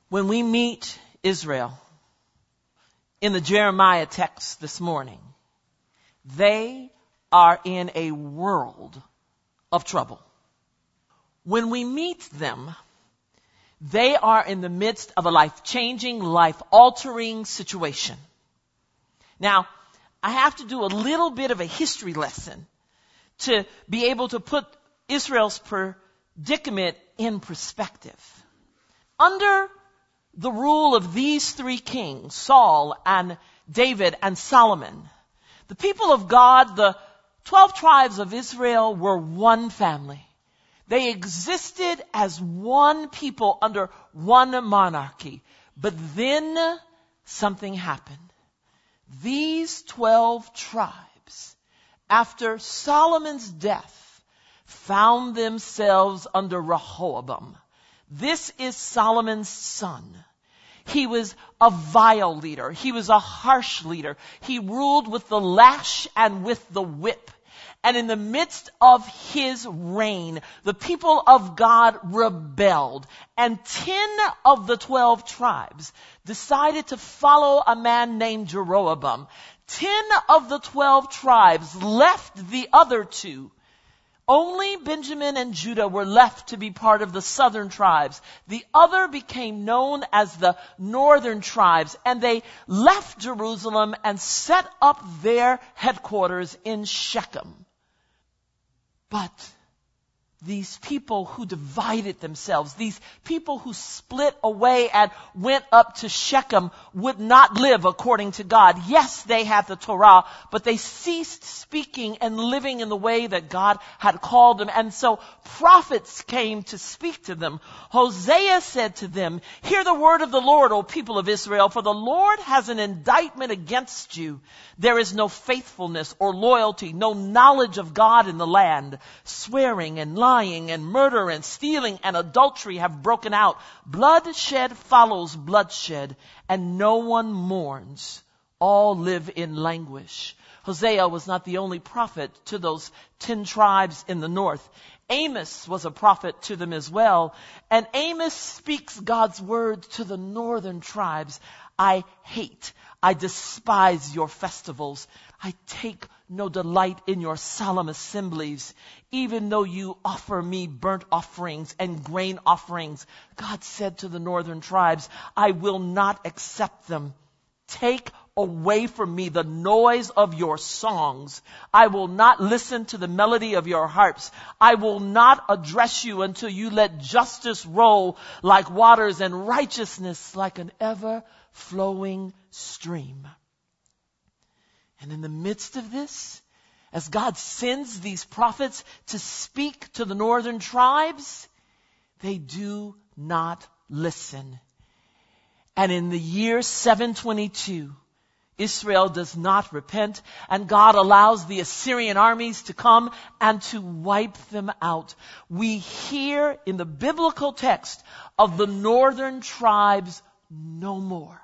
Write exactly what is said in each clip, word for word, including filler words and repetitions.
When we meet Israel in the Jeremiah text this morning, they are in a world of trouble. When we meet them, they are in the midst of a life-changing, life-altering situation. Now, I have to do a little bit of a history lesson to be able to put Israel's predicament in perspective. Under the rule of these three kings, Saul and David and Solomon, the people of God, the twelve tribes of Israel, were one family. They existed as one people under one monarchy. But then something happened. These twelve tribes, after Solomon's death, found themselves under Rehoboam. This is Solomon's son. He was a vile leader. He was a harsh leader. He ruled with the lash and with the whip. And in the midst of his reign, the people of God rebelled. And ten of the twelve tribes decided to follow a man named Jeroboam. Ten of the twelve tribes left the other two. Only Benjamin and Judah were left to be part of the southern tribes. The other became known as the northern tribes, and they left Jerusalem and set up their headquarters in Shechem. But these people who divided themselves, these people who split away and went up to Shechem, would not live according to God. Yes, they had the Torah, but they ceased speaking and living in the way that God had called them. And so prophets came to speak to them. Hosea said to them, "Hear the word of the Lord, O people of Israel, for the Lord has an indictment against you. There is no faithfulness or loyalty, no knowledge of God in the land. Swearing and lying and murder and stealing and adultery have broken out. Bloodshed follows bloodshed, and no one mourns. All live in languish." Hosea was not the only prophet to those ten tribes in the north. Amos was a prophet to them as well. And Amos speaks God's word to the northern tribes. "I hate, I despise your festivals. I take no delight in your solemn assemblies. Even though you offer me burnt offerings and grain offerings," God said to the northern tribes, "I will not accept them. Take away from me the noise of your songs. I will not listen to the melody of your harps. I will not address you until you let justice roll like waters and righteousness like an ever-flowing stream." And in the midst of this, as God sends these prophets to speak to the northern tribes, they do not listen. And in the year seven twenty-two, Israel does not repent, and God allows the Assyrian armies to come and to wipe them out. We hear in the biblical text of the northern tribes no more.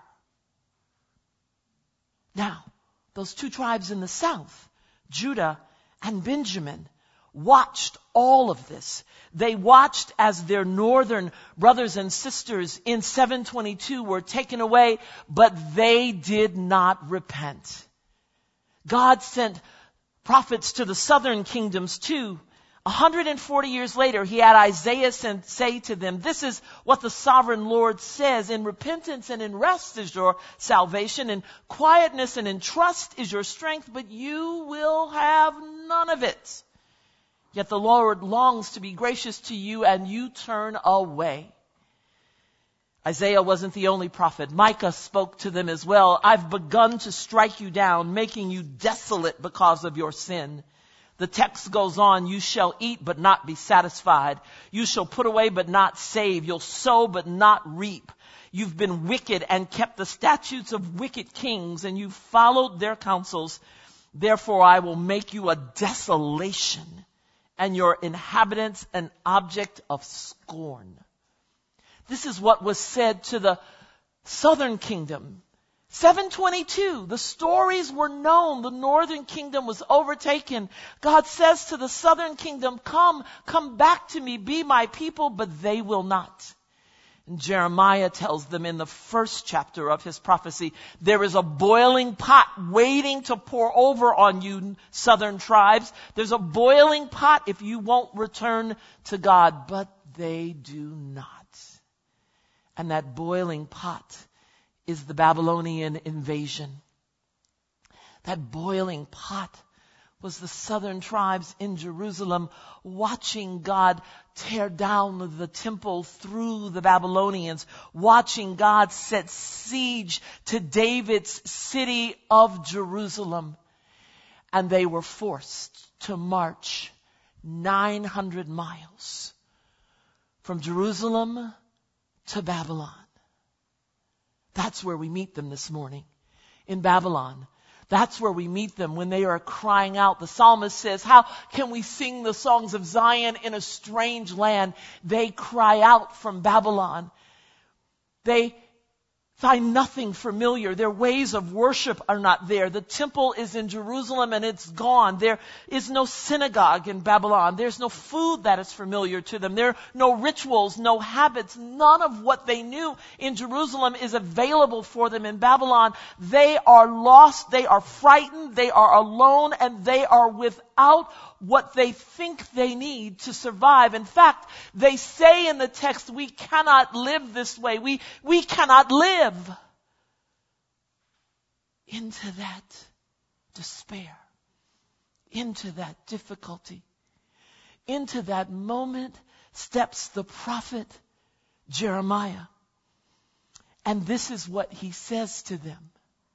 Now, those two tribes in the south, Judah and Benjamin, watched all of this. They watched as their northern brothers and sisters in seven twenty-two were taken away, but they did not repent. God sent prophets to the southern kingdoms too. one hundred forty years later, he had Isaiah send, say to them, "This is what the sovereign Lord says. In repentance and in rest is your salvation. In quietness and in trust is your strength, but you will have none of it. Yet the Lord longs to be gracious to you, and you turn away." Isaiah wasn't the only prophet. Micah spoke to them as well. "I've begun to strike you down, making you desolate because of your sin." The text goes on, "You shall eat but not be satisfied. You shall put away but not save. You'll sow but not reap. You've been wicked and kept the statutes of wicked kings, and you've followed their counsels. Therefore I will make you a desolation, and your inhabitants an object of scorn." This is what was said to the southern kingdom. seven twenty-two, the stories were known. The northern kingdom was overtaken. God says to the southern kingdom, "Come, come back to me, be my people," but they will not. And Jeremiah tells them in the first chapter of his prophecy, there is a boiling pot waiting to pour over on you, southern tribes. There's a boiling pot if you won't return to God. But they do not. And that boiling pot is the Babylonian invasion. That boiling pot was the southern tribes in Jerusalem watching God tear down the temple through the Babylonians, watching God set siege to David's city of Jerusalem. And they were forced to march nine hundred miles from Jerusalem to Babylon. That's where we meet them this morning, in Babylon. That's where we meet them when they are crying out. The psalmist says, how can we sing the songs of Zion in a strange land? They cry out from Babylon. They find nothing familiar. Their ways of worship are not there. The temple is in Jerusalem and it's gone. There is no synagogue in Babylon. There's no food that is familiar to them. There are no rituals, no habits. None of what they knew in Jerusalem is available for them in Babylon. They are lost. They are frightened. They are alone, and they are without what they think they need to survive. In fact, they say in the text, we cannot live this way. We, we cannot live. Into that despair, into that difficulty, into that moment steps the prophet Jeremiah. And this is what he says to them.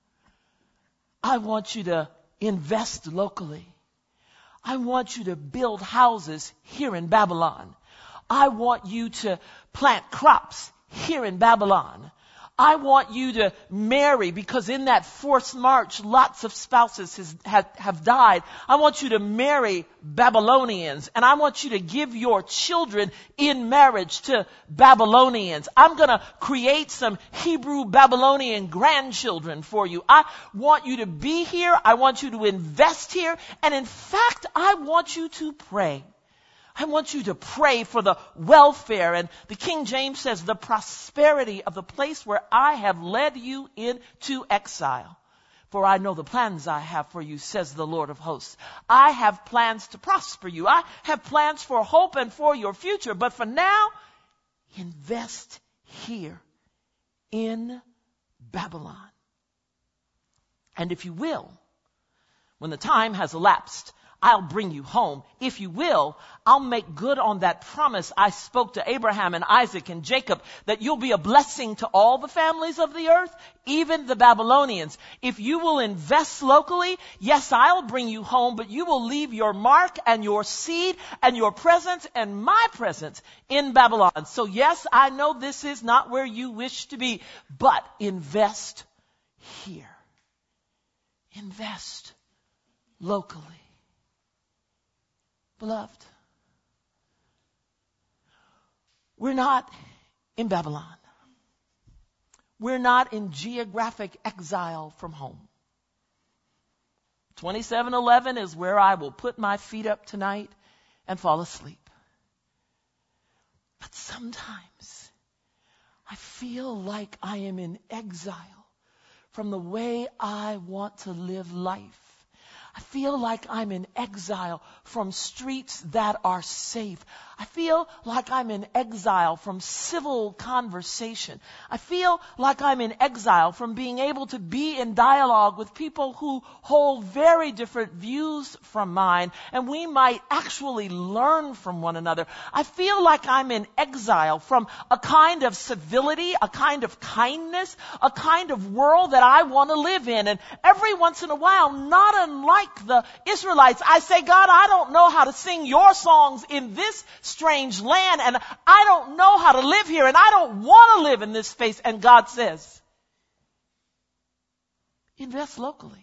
I want you to invest locally. I want you to build houses here in Babylon. I want you to plant crops here in Babylon. I want you to marry, because in that forced march, lots of spouses has, have, have died. I want you to marry Babylonians, and I want you to give your children in marriage to Babylonians. I'm going to create some Hebrew Babylonian grandchildren for you. I want you to be here. I want you to invest here. And in fact, I want you to pray. I want you to pray for the welfare, and the King James says the prosperity of the place where I have led you into exile. For I know the plans I have for you, says the Lord of hosts. I have plans to prosper you. I have plans for hope and for your future. But for now, invest here in Babylon. And if you will, when the time has elapsed, I'll bring you home. If you will, I'll make good on that promise I spoke to Abraham and Isaac and Jacob, that you'll be a blessing to all the families of the earth, even the Babylonians. If you will invest locally, yes, I'll bring you home, but you will leave your mark and your seed and your presence and my presence in Babylon. So yes, I know this is not where you wish to be, but invest here. Invest locally. Beloved, we're not in Babylon. We're not in geographic exile from home. twenty-seven eleven is where I will put my feet up tonight and fall asleep. But sometimes I feel like I am in exile from the way I want to live life. I feel like I'm in exile from streets that are safe. I feel like I'm in exile from civil conversation. I feel like I'm in exile from being able to be in dialogue with people who hold very different views from mine, and we might actually learn from one another. I feel like I'm in exile from a kind of civility, a kind of kindness, a kind of world that I want to live in. And every once in a while, not unlike the Israelites, I say, God, I don't know how to sing your songs in this strange land, and I don't know how to live here, and I don't want to live in this space. And God says, invest locally.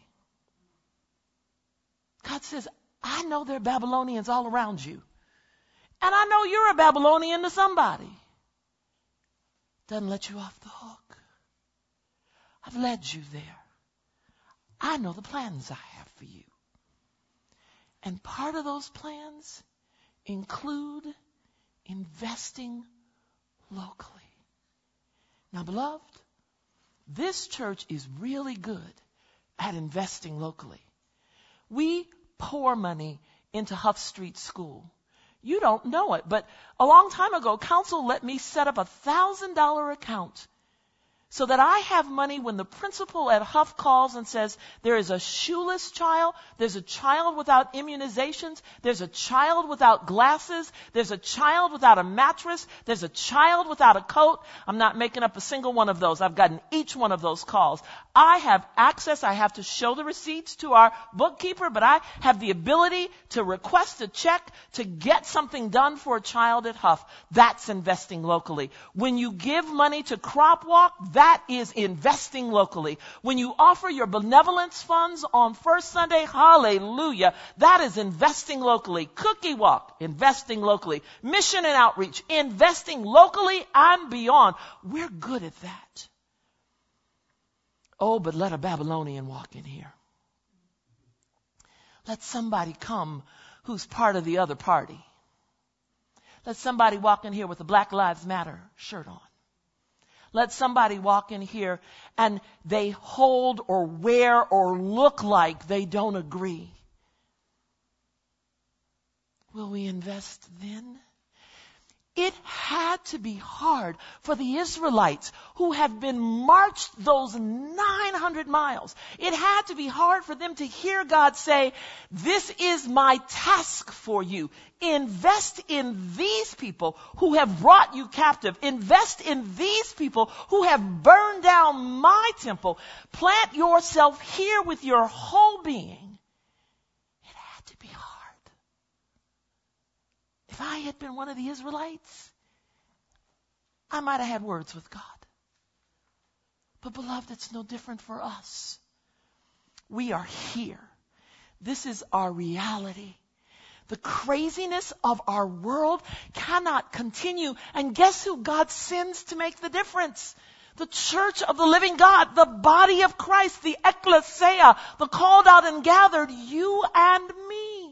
God says, I know there are Babylonians all around you, and I know you're a Babylonian to somebody. Doesn't let you off the hook. I've led you there. I know the plans I have for you. And part of those plans include investing locally. Now, beloved, this church is really good at investing locally. We pour money into Huff Street School. You don't know it, but a long time ago, council let me set up a thousand dollar account so that I have money when the principal at Huff calls and says, there is a shoeless child, there's a child without immunizations, there's a child without glasses, there's a child without a mattress, there's a child without a coat. I'm not making up a single one of those. I've gotten each one of those calls. I have access. I have to show the receipts to our bookkeeper, but I have the ability to request a check to get something done for a child at Huff. That's investing locally. When you give money to Crop Walk, that That is investing locally. When you offer your benevolence funds on First Sunday, hallelujah, that is investing locally. Cookie Walk, investing locally. Mission and outreach, investing locally and beyond. We're good at that. Oh, but let a Babylonian walk in here. Let somebody come who's part of the other party. Let somebody walk in here with a Black Lives Matter shirt on. Let somebody walk in here and they hold or wear or look like they don't agree. Will we invest then? It had to be hard for the Israelites who have been marched those nine hundred miles. It had to be hard for them to hear God say, this is my task for you. Invest in these people who have brought you captive. Invest in these people who have burned down my temple. Plant yourself here with your whole being. It had to be hard. If I had been one of the Israelites, I might have had words with God. But beloved, it's no different for us. We are here. This is our reality. The craziness of our world cannot continue. And guess who God sends to make the difference? The church of the living God, the body of Christ, the ecclesia, the called out and gathered, you and me.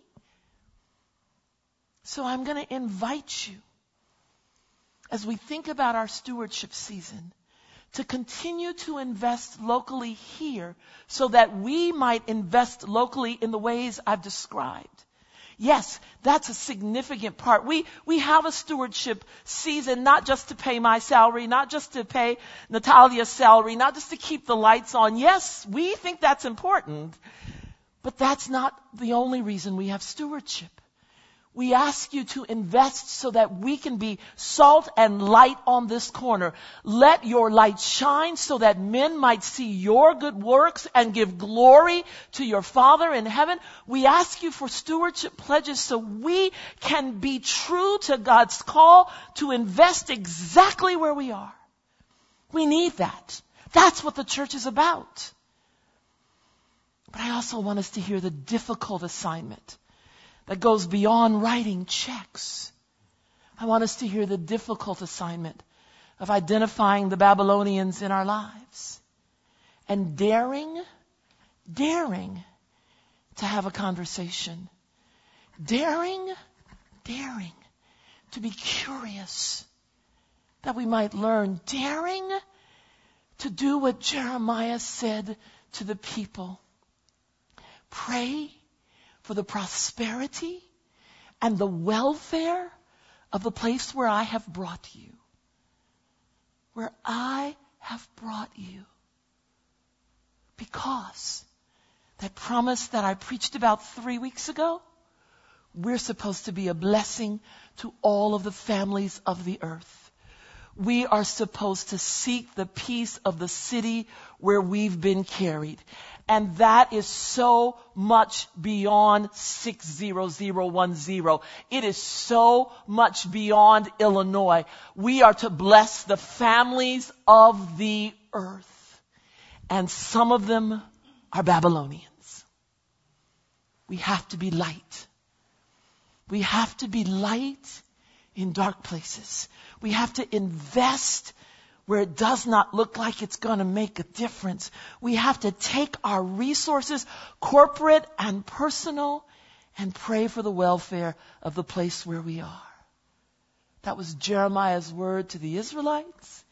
So I'm going to invite you, as we think about our stewardship season, to continue to invest locally here so that we might invest locally in the ways I've described. Yes, that's a significant part. We, we have a stewardship season, not just to pay my salary, not just to pay Natalia's salary, not just to keep the lights on. Yes, we think that's important, but that's not the only reason we have stewardship. We ask you to invest so that we can be salt and light on this corner. Let your light shine so that men might see your good works and give glory to your Father in heaven. We ask you for stewardship pledges so we can be true to God's call to invest exactly where we are. We need that. That's what the church is about. But I also want us to hear the difficult assignment that goes beyond writing checks. I want us to hear the difficult assignment of identifying the Babylonians in our lives and daring, daring to have a conversation. Daring, daring to be curious that we might learn. Daring to do what Jeremiah said to the people. Pray for the prosperity and the welfare of the place where I have brought you. Where I have brought you. Because that promise that I preached about three weeks ago, we're supposed to be a blessing to all of the families of the earth. We are supposed to seek the peace of the city where we've been carried. And that is so much beyond six zero zero one zero. It is so much beyond Illinois. We are to bless the families of the earth. And some of them are Babylonians. We have to be light. We have to be light in dark places. We have to invest where it does not look like it's going to make a difference. We have to take our resources, corporate and personal, and pray for the welfare of the place where we are. That was Jeremiah's word to the Israelites,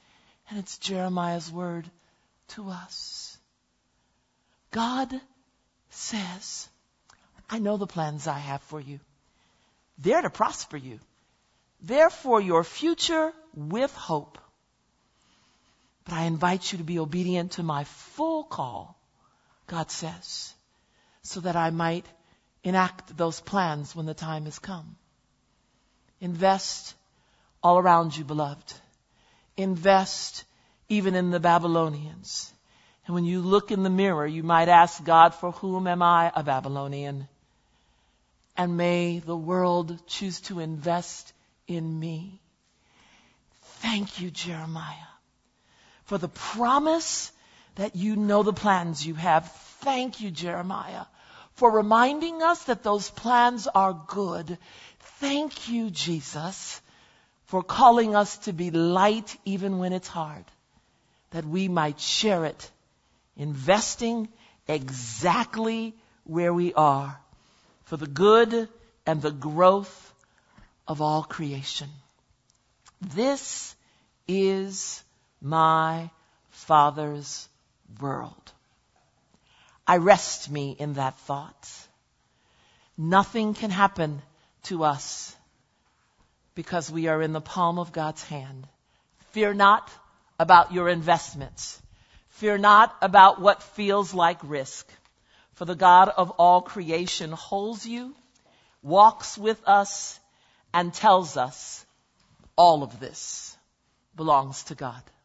And it's Jeremiah's word to us. God says, I know the plans I have for you. They're to prosper you. They're for your future with hope. But I invite you to be obedient to my full call, God says, so that I might enact those plans when the time has come. Invest all around you, beloved. Invest even in the Babylonians. And when you look in the mirror, you might ask God, for whom am I a Babylonian? And may the world choose to invest in me. Thank you, Jeremiah, for the promise that you know the plans you have. Thank you, Jeremiah, for reminding us that those plans are good. Thank you, Jesus, for calling us to be light even when it's hard, that we might share it, investing exactly where we are for the good and the growth of all creation. This is my Father's world. I rest me in that thought. Nothing can happen to us because we are in the palm of God's hand. Fear not about your investments. Fear not about what feels like risk. For the God of all creation holds you, walks with us, and tells us all of this belongs to God.